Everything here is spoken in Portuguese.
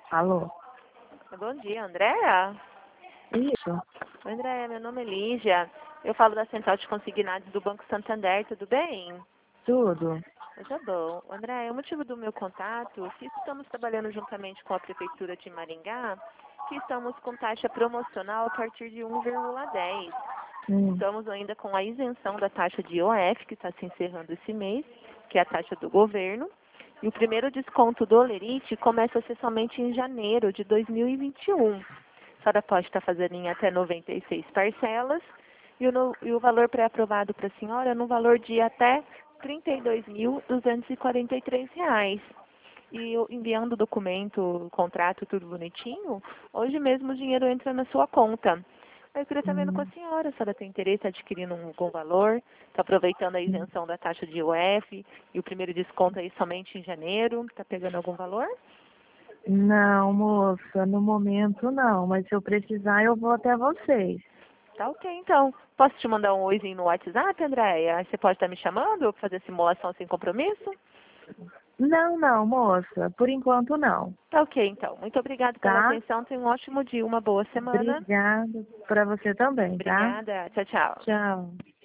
Alô? Bom dia, Andréa. Isso, Andréa, meu nome é Lígia. Eu falo da Central de Consignados do Banco Santander, tudo bem? tudo. Tá bom. Andréa, o motivo do meu contato é que estamos trabalhando juntamente com a Prefeitura de Maringá, que estamos com taxa promocional a partir de 1,10. Hum, Estamos ainda com a isenção da taxa de IOF, que está se encerrando esse mês, que é a taxa do governo. E o primeiro desconto do Olerite começa a ser somente em janeiro de 2021. A senhora pode estar fazendo em até 96 parcelas e o valor pré-aprovado para a senhora é no valor de até R$ 32.243. E eu enviando o documento, o contrato, tudo bonitinho, hoje mesmo o dinheiro entra na sua conta. Eu queria estar vendo com a hum, senhora, a senhora tem interesse em adquirindo algum valor, está aproveitando a hum. isenção da taxa de IOF e o primeiro desconto aí somente em janeiro, está pegando algum valor? Não, moça, no momento não, mas se eu precisar eu vou até vocês. Tá ok, então. Posso te mandar um oizinho no WhatsApp, Andréia? Aí você pode estar me chamando para fazer simulação sem compromisso? Não, não, moça, por enquanto não, Tá ok, então. Muito obrigada pela tá? atenção. Tenha um ótimo dia, uma boa semana. Obrigada para você também, tá? Obrigada. Tchau, tchau. Tchau.